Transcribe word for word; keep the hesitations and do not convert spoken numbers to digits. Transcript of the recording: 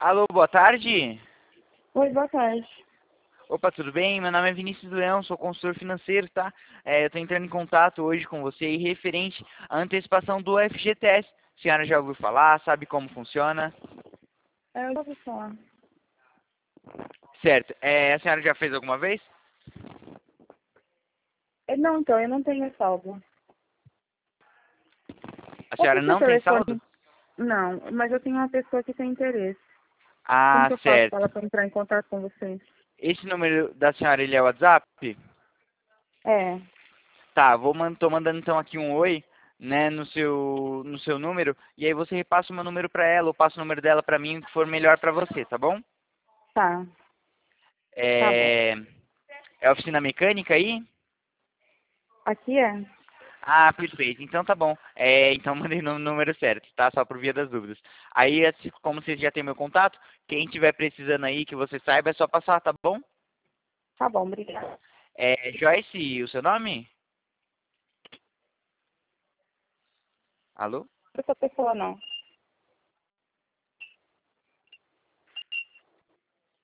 Alô, boa tarde. Oi, boa tarde. Opa, tudo bem? Meu nome é Vinícius Leão, sou consultor financeiro, tá? É, eu tô entrando em contato hoje com você aí referente à antecipação do F G T S. A senhora já ouviu falar? Sabe como funciona? É, eu já ouvi falar. Certo. É, a senhora já fez alguma vez? É, Não, então, eu não tenho saldo. A Qual que é senhora o seu não tem saldo? telefone? Não, mas eu tenho uma pessoa que tem interesse. Como Ah, que eu faço para ela certo. pra entrar em contato com você? Esse número da senhora, ele é o WhatsApp? É, Tá, vou man tô mandando então aqui um oi, né, no seu, no seu número, e aí você repassa o meu número pra ela, ou passa o número dela pra mim, o que for melhor pra você, tá bom? tá, tá bom. É, é oficina mecânica aí? Aqui é? Ah, perfeito. Então tá bom. É, então mandei no número certo, tá? Só por via das dúvidas. Aí, assim, como vocês já têm meu contato, quem tiver precisando aí que você saiba, é só passar, tá bom? Tá bom, obrigada. É, Joyce, o seu nome? Alô? Essa pessoa não.